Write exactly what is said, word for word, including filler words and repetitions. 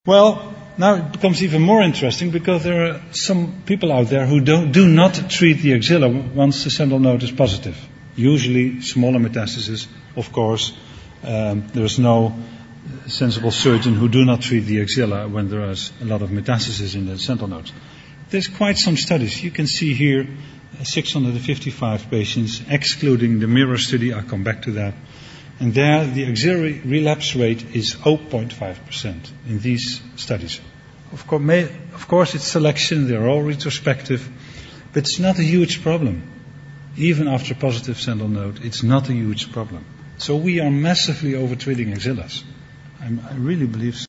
Well, now it becomes even more interesting because there are some people out there who don't, do not treat the axilla once the sentinel node is positive. Usually smaller metastases, of course. Um, there's no sensible surgeon who do not treat the axilla when there is a lot of metastasis in the sentinel nodes. There's quite some studies. You can see here six hundred fifty-five patients, excluding the mirror study. I'll come back to that. And there, the axillary relapse rate is zero point five percent in these studies. Of course, may, of course, it's selection. They're all retrospective. But it's not a huge problem. Even after positive sentinel node, it's not a huge problem. So we are massively over-treating axillas. I'm, I really believe so.